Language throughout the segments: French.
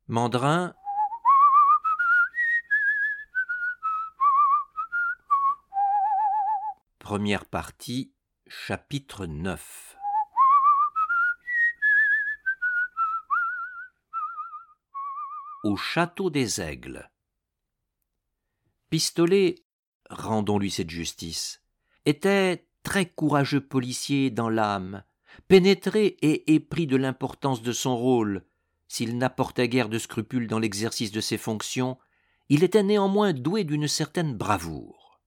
Mandrin, première partie, chapitre 9. Au château des Aigles. Pistolet, rendons-lui cette justice, était très courageux policier dans l'âme, pénétré et épris de l'importance de son rôle. S'il n'apportait guère de scrupules dans l'exercice de ses fonctions, il était néanmoins doué d'une certaine bravoure.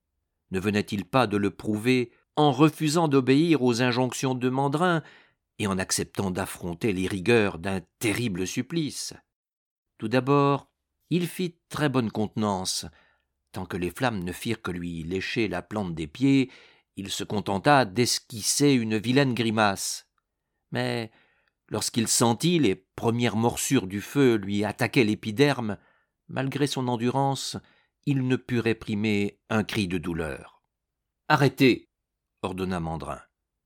Ne venait-il pas de le prouver en refusant d'obéir aux injonctions de Mandrin et en acceptant d'affronter les rigueurs d'un terrible supplice? Tout d'abord, il fit très bonne contenance. Tant que les flammes ne firent que lui lécher la plante des pieds, il se contenta d'esquisser une vilaine grimace. Mais lorsqu'il sentit les premières morsures du feu lui attaquer l'épiderme, malgré son endurance, il ne put réprimer un cri de douleur. « Arrêtez !» ordonna Mandrin.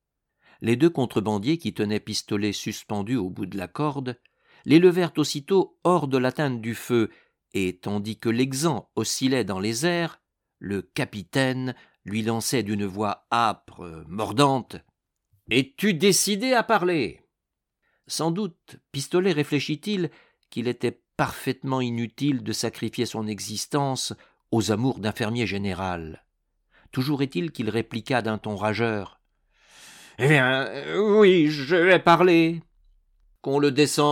Les deux contrebandiers qui tenaient Pistolet suspendu au bout de la corde l'élevèrent aussitôt hors de l'atteinte du feu, et tandis que l'exempt oscillait dans les airs, le capitaine lui lançait d'une voix âpre, mordante. « Es-tu décidé à parler ?» Sans doute Pistolet réfléchit-il qu'il était parfaitement inutile de sacrifier son existence aux amours d'un fermier général. Toujours est-il qu'il répliqua d'un ton rageur. « Eh bien, oui, je vais parler. Qu'on le descende. »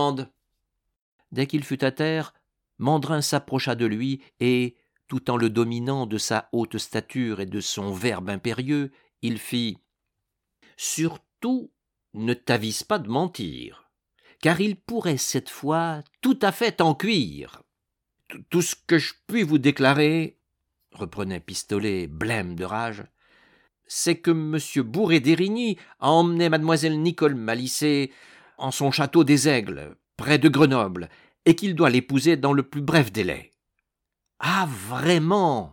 Dès qu'il fut à terre, Mandrin s'approcha de lui et, tout en le dominant de sa haute stature et de son verbe impérieux, il fit « Surtout, ne t'avise pas de mentir, car il pourrait cette fois tout à fait t'en cuire. » « Tout ce que je puis vous déclarer, reprenait Pistolet, blême de rage, c'est que M. Bourret-d'Érigny a emmené mademoiselle Nicole Malissé en son château des Aigles, près de Grenoble, et qu'il doit l'épouser dans le plus bref délai. »« Ah, vraiment !»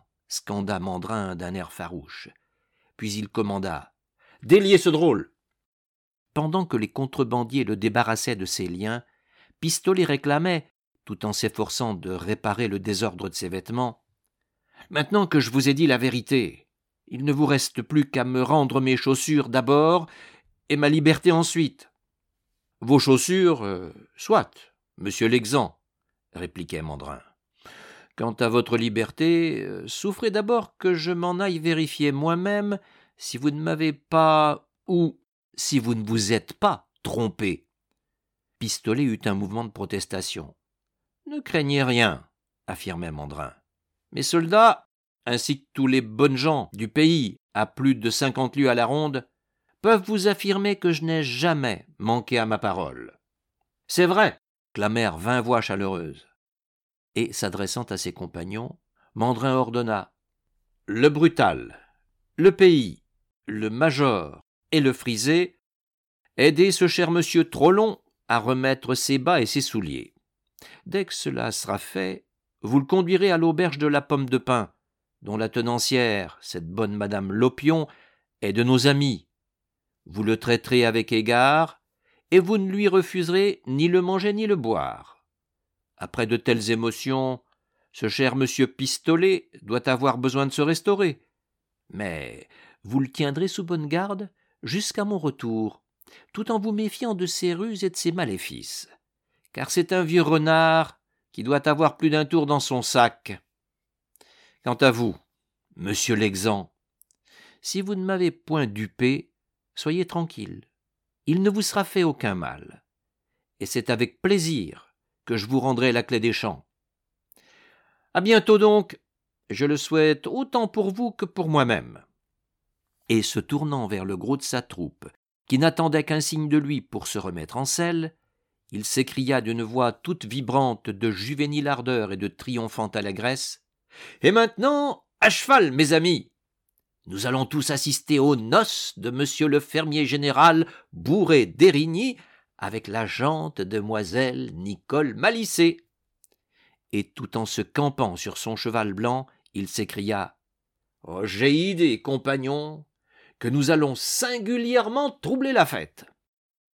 scanda Mandrin d'un air farouche. Puis il commanda « Déliez ce drôle !» Pendant que les contrebandiers le débarrassaient de ses liens, Pistolet réclamait, tout en s'efforçant de réparer le désordre de ses vêtements, « Maintenant que je vous ai dit la vérité, il ne vous reste plus qu'à me rendre mes chaussures d'abord et ma liberté ensuite. »« Vos chaussures, soit, monsieur l'exempt, » répliquait Mandrin. « Quant à votre liberté, souffrez d'abord que je m'en aille vérifier moi-même si vous ne m'avez pas, ou si vous ne vous êtes pas trompé. » Pistolet eut un mouvement de protestation. « Ne craignez rien, » affirmait Mandrin. « Mes soldats, ainsi que tous les bonnes gens du pays à plus de 50 lieues à la ronde, peuvent vous affirmer que je n'ai jamais manqué à ma parole. »« C'est vrai !» clamèrent 20 voix chaleureuses. Et, s'adressant à ses compagnons, Mandrin ordonna « Le brutal, le pays, le major et le frisé, aidez ce cher monsieur Trollon à remettre ses bas et ses souliers. Dès que cela sera fait, vous le conduirez à l'auberge de la Pomme de Pin, dont la tenancière, cette bonne madame Lopion, est de nos amis. Vous le traiterez avec égard, et vous ne lui refuserez ni le manger ni le boire. Après de telles émotions, ce cher monsieur Pistolet doit avoir besoin de se restaurer. Mais vous le tiendrez sous bonne garde jusqu'à mon retour, tout en vous méfiant de ses ruses et de ses maléfices. Car c'est un vieux renard qui doit avoir plus d'un tour dans son sac. Quant à vous, monsieur l'exempt, si vous ne m'avez point dupé, soyez tranquille, il ne vous sera fait aucun mal, et c'est avec plaisir que je vous rendrai la clé des champs. À bientôt donc, je le souhaite autant pour vous que pour moi-même. » Et se tournant vers le gros de sa troupe, qui n'attendait qu'un signe de lui pour se remettre en selle, il s'écria d'une voix toute vibrante de juvénile ardeur et de triomphante allégresse. « Et maintenant, à cheval, mes amis! Nous allons tous assister aux noces de monsieur le fermier général Bourret-d'Érigny avec la jante demoiselle Nicole Malissé. » Et tout en se campant sur son cheval blanc, il s'écria « Oh, j'ai idée, compagnons, que nous allons singulièrement troubler la fête. »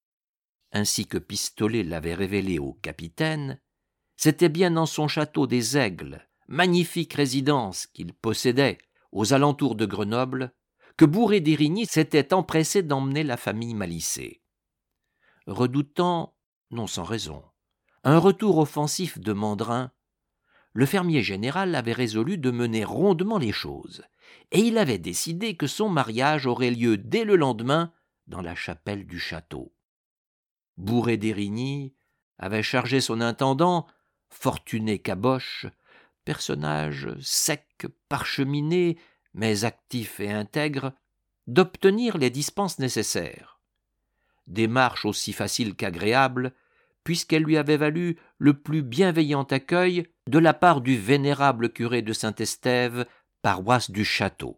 Ainsi que Pistolet l'avait révélé au capitaine, c'était bien dans son château des Aigles, magnifique résidence qu'il possédait aux alentours de Grenoble, que Bourré d'Érigny s'était empressé d'emmener la famille Malissé. Redoutant, non sans raison, un retour offensif de Mandrin, le fermier général avait résolu de mener rondement les choses, et il avait décidé que son mariage aurait lieu dès le lendemain dans la chapelle du château. Bourré d'Érigny avait chargé son intendant, Fortuné Caboche, personnage sec, parcheminé, mais actif et intègre, d'obtenir les dispenses nécessaires. Démarche aussi facile qu'agréable, puisqu'elle lui avait valu le plus bienveillant accueil de la part du vénérable curé de Saint-Estève, paroisse du château.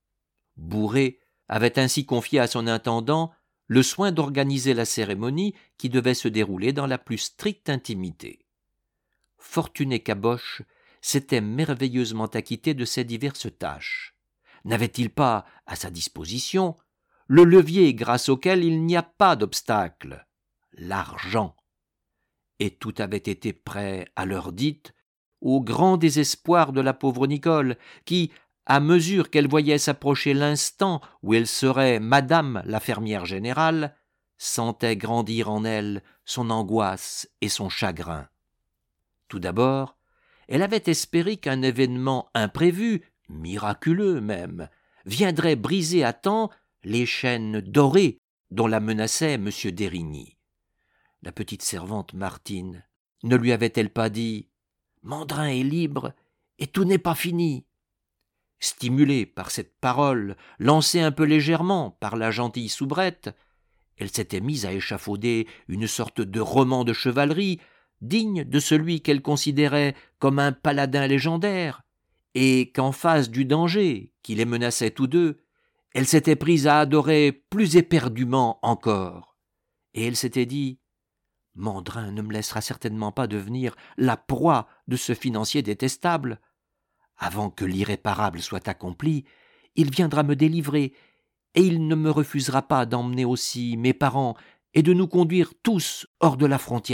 Bourré avait ainsi confié à son intendant le soin d'organiser la cérémonie qui devait se dérouler dans la plus stricte intimité. Fortuné Caboche s'était merveilleusement acquitté de ses diverses tâches. N'avait-il pas, à sa disposition, le levier grâce auquel il n'y a pas d'obstacle, l'argent? Et tout avait été prêt à l'heure dite, au grand désespoir de la pauvre Nicole, qui, à mesure qu'elle voyait s'approcher l'instant où elle serait madame la fermière générale, sentait grandir en elle son angoisse et son chagrin. Tout d'abord, elle avait espéré qu'un événement imprévu, miraculeux même, viendrait briser à temps les chaînes dorées dont la menaçait M. d'Érigny. La petite servante Martine ne lui avait-elle pas dit « Mandrin est libre et tout n'est pas fini ?» Stimulée par cette parole, lancée un peu légèrement par la gentille soubrette, elle s'était mise à échafauder une sorte de roman de chevalerie digne de celui qu'elle considérait comme un paladin légendaire, et qu'en face du danger qui les menaçait tous deux, elle s'était prise à adorer plus éperdument encore. Et elle s'était dit « Mandrin ne me laissera certainement pas devenir la proie de ce financier détestable. Avant que l'irréparable soit accompli, il viendra me délivrer, et il ne me refusera pas d'emmener aussi mes parents et de nous conduire tous hors de la frontière. »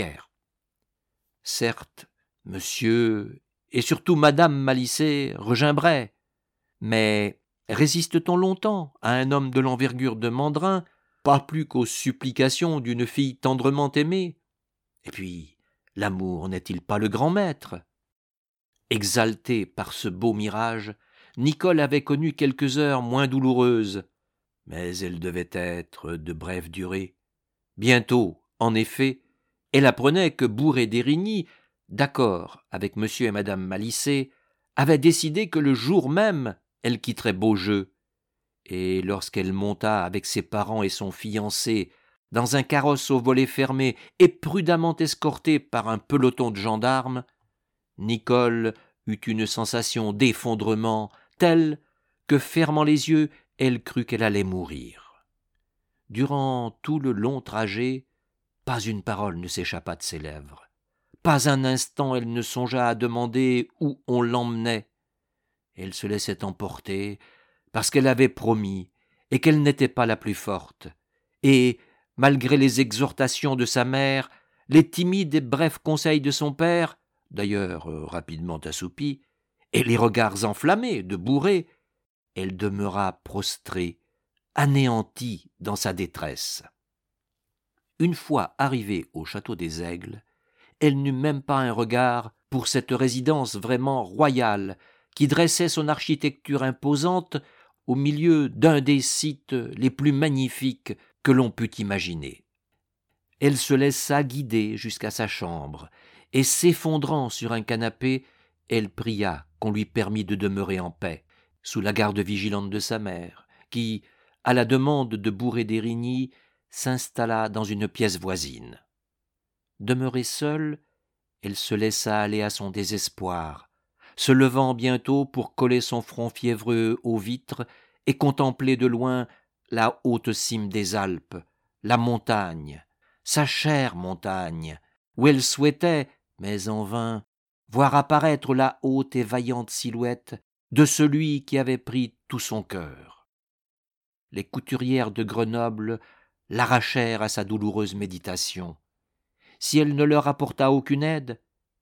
Certes, monsieur et surtout madame Malissé regimberaient, mais résiste-t-on longtemps à un homme de l'envergure de Mandrin, pas plus qu'aux supplications d'une fille tendrement aimée? Et puis, l'amour n'est-il pas le grand maître? Exaltée par ce beau mirage, Nicole avait connu quelques heures moins douloureuses, mais elles devaient être de brève durée. Bientôt, en effet, elle apprenait que Bourré d'Érigny, d'accord avec M. et madame Malissé, avait décidé que le jour même elle quitterait Beaujeu, et lorsqu'elle monta avec ses parents et son fiancé dans un carrosse au volet fermé et prudemment escortée par un peloton de gendarmes, Nicole eut une sensation d'effondrement telle que, fermant les yeux, elle crut qu'elle allait mourir. Durant tout le long trajet, pas une parole ne s'échappa de ses lèvres. Pas un instant elle ne songea à demander où on l'emmenait. Elle se laissait emporter parce qu'elle avait promis et qu'elle n'était pas la plus forte. Et, malgré les exhortations de sa mère, les timides et brefs conseils de son père, d'ailleurs rapidement assoupis, et les regards enflammés de Bourré, elle demeura prostrée, anéantie dans sa détresse. Une fois arrivée au château des Aigles, elle n'eut même pas un regard pour cette résidence vraiment royale qui dressait son architecture imposante au milieu d'un des sites les plus magnifiques que l'on pût imaginer. Elle se laissa guider jusqu'à sa chambre, et s'effondrant sur un canapé, elle pria qu'on lui permît de demeurer en paix, sous la garde vigilante de sa mère, qui, à la demande de Bourré d'Érigny, s'installa dans une pièce voisine. Demeurée seule, elle se laissa aller à son désespoir, se levant bientôt pour coller son front fiévreux aux vitres et contempler de loin la haute cime des Alpes, la montagne, sa chère montagne, où elle souhaitait, mais en vain, voir apparaître la haute et vaillante silhouette de celui qui avait pris tout son cœur. Les couturières de Grenoble l'arrachèrent à sa douloureuse méditation. Si elle ne leur apporta aucune aide,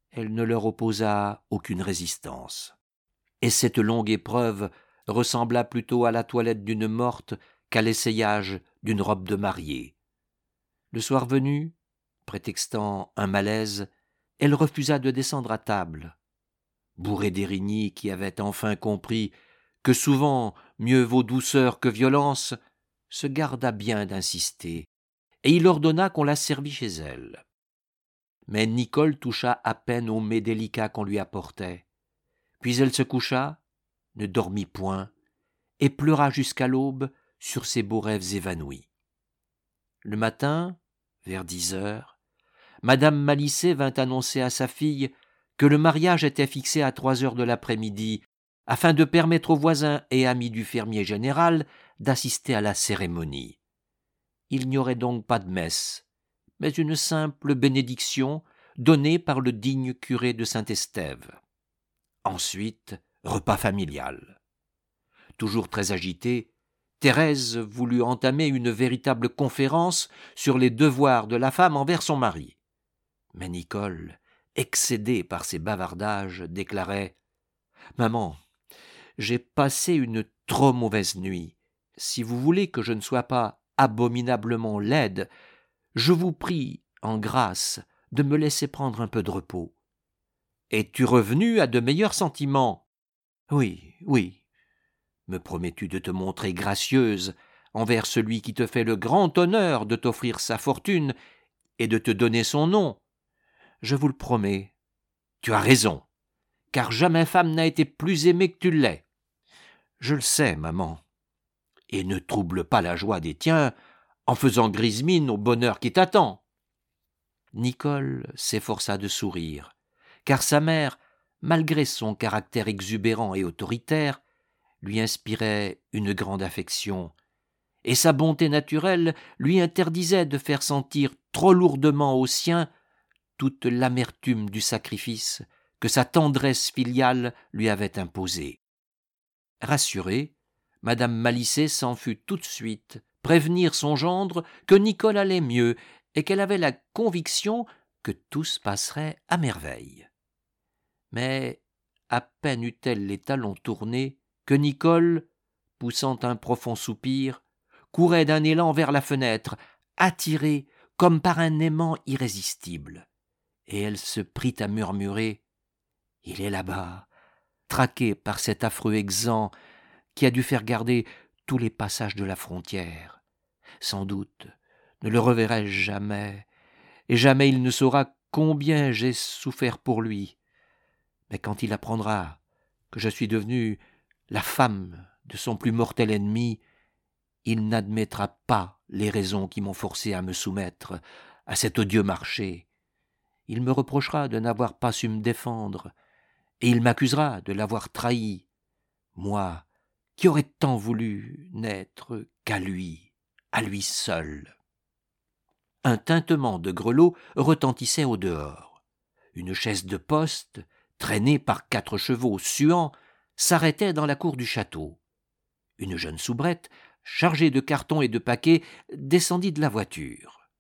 Elle ne leur opposa aucune résistance. Et cette longue épreuve ressembla plutôt à la toilette d'une morte qu'à l'essayage d'une robe de mariée. Le soir venu, prétextant un malaise, elle refusa de descendre à table. Bourré d'Érigny, qui avait enfin compris que souvent mieux vaut douceur que violence, se garda bien d'insister, et il ordonna qu'on la servît chez elle. Mais Nicole toucha à peine au mets délicat qu'on lui apportait. Puis elle se coucha, ne dormit point, et pleura jusqu'à l'aube sur ses beaux rêves évanouis. Le matin, vers 10 heures, madame Malicet vint annoncer à sa fille que le mariage était fixé à 3 heures de l'après-midi, afin de permettre aux voisins et amis du fermier général d'assister à la cérémonie. Il n'y aurait donc pas de messe, mais une simple bénédiction donnée par le digne curé de Saint-Estève. Ensuite, repas familial. Toujours très agitée, Thérèse voulut entamer une véritable conférence sur les devoirs de la femme envers son mari. Mais Nicole, excédée par ses bavardages, déclarait « Maman, j'ai passé une trop mauvaise nuit. Si vous voulez que je ne sois pas abominablement laide, je vous prie, en grâce, de me laisser prendre un peu de repos. » « Es-tu revenu à de meilleurs sentiments ?»« Oui, oui. Me promets-tu de te montrer gracieuse envers celui qui te fait le grand honneur de t'offrir sa fortune et de te donner son nom ? » « Je vous le promets. »« Tu as raison, car jamais femme n'a été plus aimée que tu l'es. »« Je le sais, maman. Et ne trouble pas la joie des tiens en faisant grise mine au bonheur qui t'attend. » Nicole s'efforça de sourire, car sa mère, malgré son caractère exubérant et autoritaire, lui inspirait une grande affection, et sa bonté naturelle lui interdisait de faire sentir trop lourdement aux siens toute l'amertume du sacrifice que sa tendresse filiale lui avait imposé. Rassurée, madame Malicet s'en fut tout de suite prévenir son gendre que Nicole allait mieux et qu'elle avait la conviction que tout se passerait à merveille. Mais à peine eut-elle les talons tournés que Nicole, poussant un profond soupir, courait d'un élan vers la fenêtre, attirée comme par un aimant irrésistible. Et elle se prit à murmurer « Il est là-bas, traqué par cet affreux exempt qui a dû faire garder tous les passages de la frontière. Sans doute ne le reverrai-je jamais, et jamais il ne saura combien j'ai souffert pour lui. Mais quand il apprendra que je suis devenue la femme de son plus mortel ennemi, il n'admettra pas les raisons qui m'ont forcé à me soumettre à cet odieux marché. Il me reprochera de n'avoir pas su me défendre, et il m'accusera de l'avoir trahi. Moi, qui aurais tant voulu n'être qu'à lui seul. » Un tintement de grelots retentissait au dehors. Une chaise de poste, traînée par 4 chevaux suants, s'arrêtait dans la cour du château. Une jeune soubrette, chargée de cartons et de paquets, descendit de la voiture.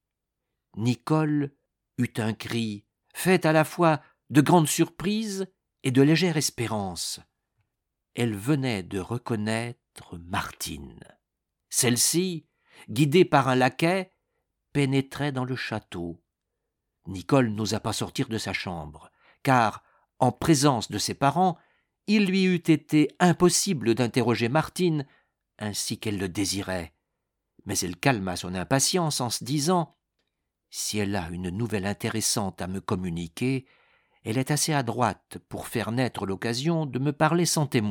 Nicole eut un cri, fait à la fois de grande surprise et de légère espérance. Elle venait de reconnaître Martine. Celle-ci, guidée par un laquais, pénétrait dans le château. Nicole n'osa pas sortir de sa chambre, car, en présence de ses parents, il lui eût été impossible d'interroger Martine ainsi qu'elle le désirait. Mais elle calma son impatience en se disant « Si elle a une nouvelle intéressante à me communiquer, elle est assez adroite pour faire naître l'occasion de me parler sans témoin. »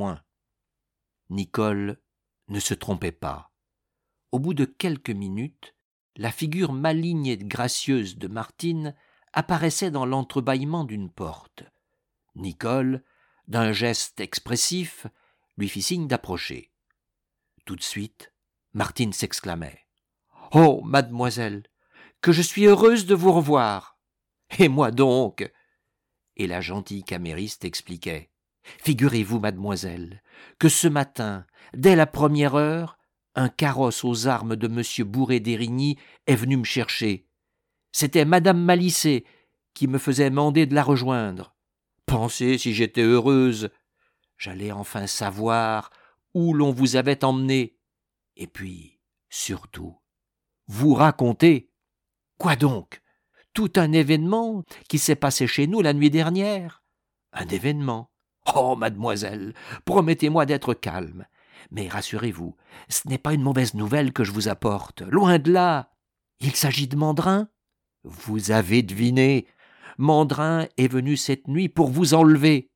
Nicole ne se trompait pas. Au bout de quelques minutes, la figure maligne et gracieuse de Martine apparaissait dans l'entrebâillement d'une porte. Nicole, d'un geste expressif, lui fit signe d'approcher. Tout de suite, Martine s'exclamait « Oh, mademoiselle, que je suis heureuse de vous revoir !»« Et moi donc !» Et la gentille camériste expliquait « Figurez-vous, mademoiselle, que ce matin, dès la première heure, un carrosse aux armes de M. Bourré d'Érigny est venu me chercher. C'était madame Malicet qui me faisait mander de la rejoindre. Pensez si j'étais heureuse. J'allais enfin savoir où l'on vous avait emmené. Et puis, surtout, vous raconter. Quoi donc? Tout un événement qui s'est passé chez nous la nuit dernière. Un événement. Oh, mademoiselle, promettez-moi d'être calme. Mais rassurez-vous, ce n'est pas une mauvaise nouvelle que je vous apporte. Loin de là. Il s'agit de Mandrin. Vous avez deviné. Mandrin est venu cette nuit pour vous enlever.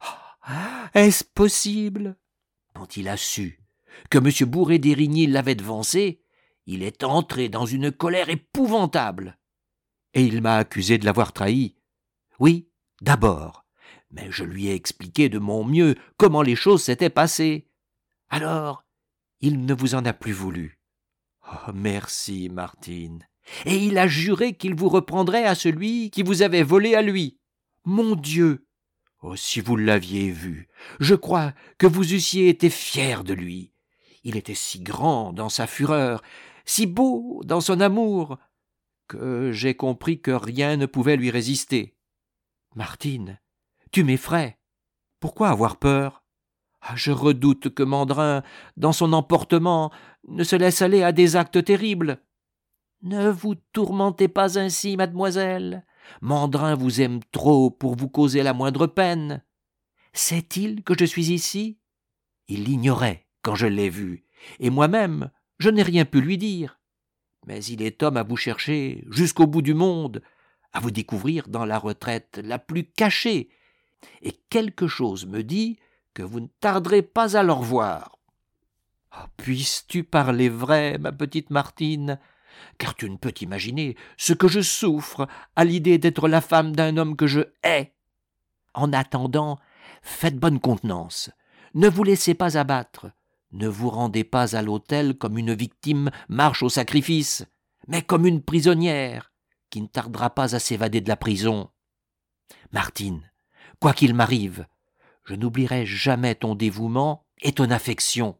Ah, est-ce possible? Quand il a su que M. Bourré-d'Érigny l'avait devancé, il est entré dans une colère épouvantable. Et il m'a accusé de l'avoir trahi. Oui, d'abord, mais je lui ai expliqué de mon mieux comment les choses s'étaient passées. Alors, il ne vous en a plus voulu. Oh, merci, Martine. Et il a juré qu'il vous reprendrait à celui qui vous avait volé à lui. Mon Dieu! Oh, si vous l'aviez vu, je crois que vous eussiez été fier de lui. Il était si grand dans sa fureur, si beau dans son amour, que j'ai compris que rien ne pouvait lui résister. Martine, tu m'effraies. Pourquoi avoir peur? Ah, je redoute que Mandrin, dans son emportement, ne se laisse aller à des actes terribles. Ne vous tourmentez pas ainsi, mademoiselle. Mandrin vous aime trop pour vous causer la moindre peine. Sait-il que je suis ici? Il l'ignorait quand je l'ai vu, et moi-même, je n'ai rien pu lui dire. Mais il est homme à vous chercher jusqu'au bout du monde, à vous découvrir dans la retraite la plus cachée, et quelque chose me dit que vous ne tarderez pas à le revoir. Oh, puisses-tu parler vrai, ma petite Martine, car tu ne peux t'imaginer ce que je souffre à l'idée d'être la femme d'un homme que je hais. En attendant, faites bonne contenance, ne vous laissez pas abattre, ne vous rendez pas à l'autel comme une victime marche au sacrifice, mais comme une prisonnière qui ne tardera pas à s'évader de la prison. Martine, quoi qu'il m'arrive, je n'oublierai jamais ton dévouement et ton affection.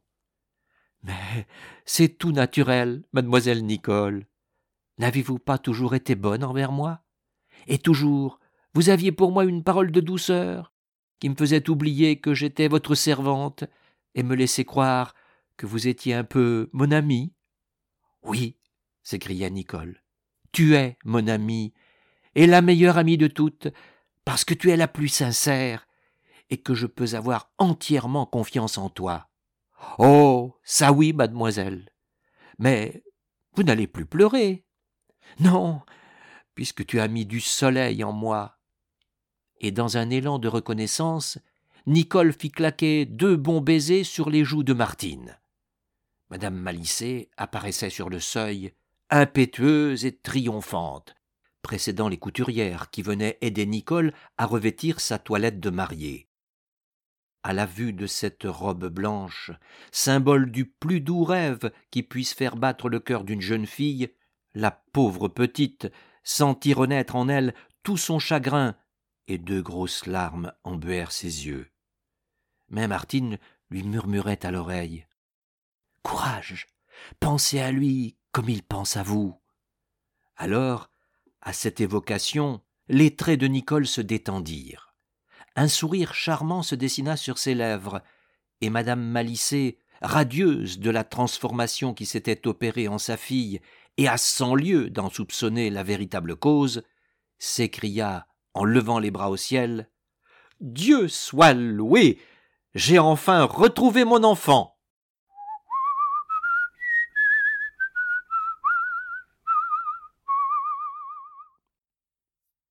Mais c'est tout naturel, mademoiselle Nicole. N'avez-vous pas toujours été bonne envers moi? Et toujours, vous aviez pour moi une parole de douceur, qui me faisait oublier que j'étais votre servante, et me laissait croire que vous étiez un peu mon amie. Oui, s'écria Nicole, tu es mon amie, et la meilleure amie de toutes, parce que tu es la plus sincère, et que je peux avoir entièrement confiance en toi. Oh, ça oui, mademoiselle. Mais vous n'allez plus pleurer. Non, puisque tu as mis du soleil en moi. Et dans un élan de reconnaissance, Nicole fit claquer 2 bons baisers sur les joues de Martine. Madame Malissé apparaissait sur le seuil, impétueuse et triomphante, précédant les couturières qui venaient aider Nicole à revêtir sa toilette de mariée. À la vue de cette robe blanche, symbole du plus doux rêve qui puisse faire battre le cœur d'une jeune fille, la pauvre petite sentit renaître en elle tout son chagrin, et 2 grosses larmes embuèrent ses yeux. Mais Martine lui murmurait à l'oreille. « Courage, pensez à lui comme il pense à vous. » Alors, à cette évocation, les traits de Nicole se détendirent. Un sourire charmant se dessina sur ses lèvres, et madame Malissé, radieuse de la transformation qui s'était opérée en sa fille, et à 100 lieues d'en soupçonner la véritable cause, s'écria, en levant les bras au ciel, « Dieu soit loué! J'ai enfin retrouvé mon enfant !